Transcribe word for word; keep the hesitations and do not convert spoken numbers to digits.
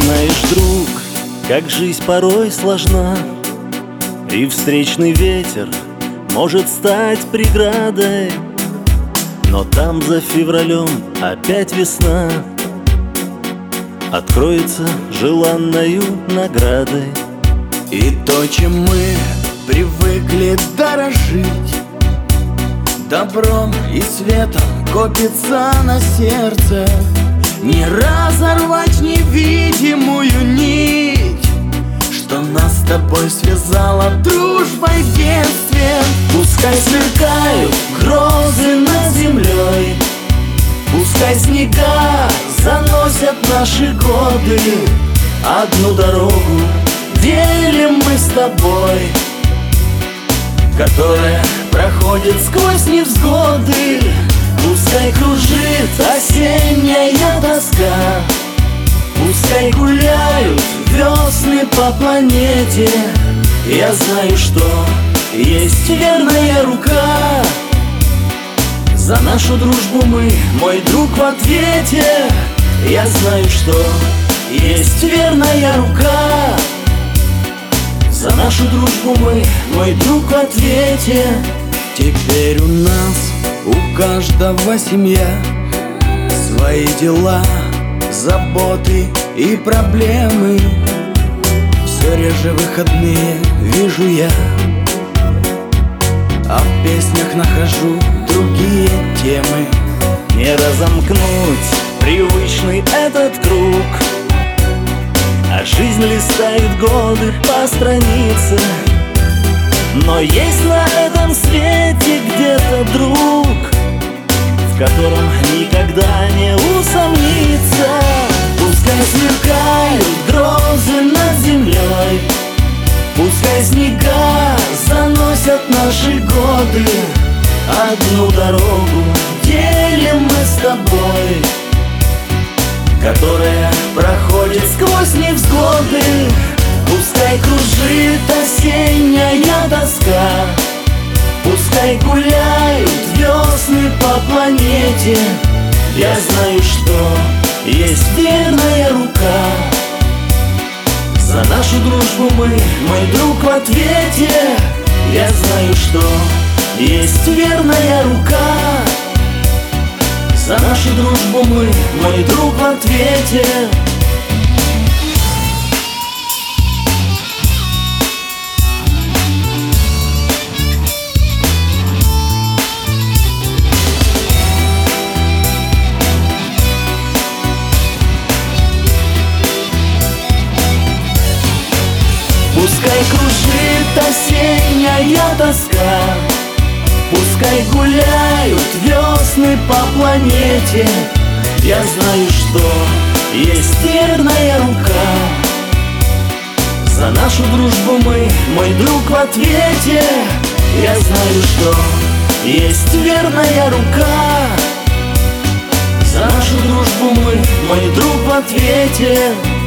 Знаешь, друг, как жизнь порой сложна, и встречный ветер может стать преградой, но там за февралем опять весна откроется желанною наградой. И то, чем мы привыкли дорожить, добром и светом копится на сердце, не разорвать невидимую нить, что нас с тобой связала дружбой в детстве. Пускай сверкают грозы над землей, пускай снега заносят наши годы, одну дорогу делим мы с тобой, которая проходит сквозь невзгоды. Пускай кружит осенняя тоска, пускай гуляют весны по планете. Я знаю, что есть верная рука. За нашу дружбу мы, мой друг, в ответе. Я знаю, что есть верная рука. За нашу дружбу мы, мой друг, в ответе. Теперь у нас, у каждого семья, свои дела, заботы и проблемы. Все реже выходные вижу я, а в песнях нахожу другие темы. Не разомкнуть привычный этот круг, а жизнь листает годы по странице. Но есть на этом свете где-то друг, в котором никогда не усомниться. Пускай сверкают грозы над землей, пускай снега заносят наши годы, одну дорогу делим мы с тобой, которая проходит сквозь невзгоды. Пускай кружит осенняя тоска, пускай гуляют весны по планете. Я знаю, что есть верная рука. За нашу дружбу мы, мой друг, в ответе. Я знаю, что есть верная рука. За нашу дружбу мы, мой друг, в ответе. Пускай кружит осенняя тоска, пускай гуляют весны по планете. Я знаю, что есть верная рука. За нашу дружбу мы, мой друг, в ответе. Я знаю, что есть верная рука. За нашу дружбу мы, мой друг, в ответе.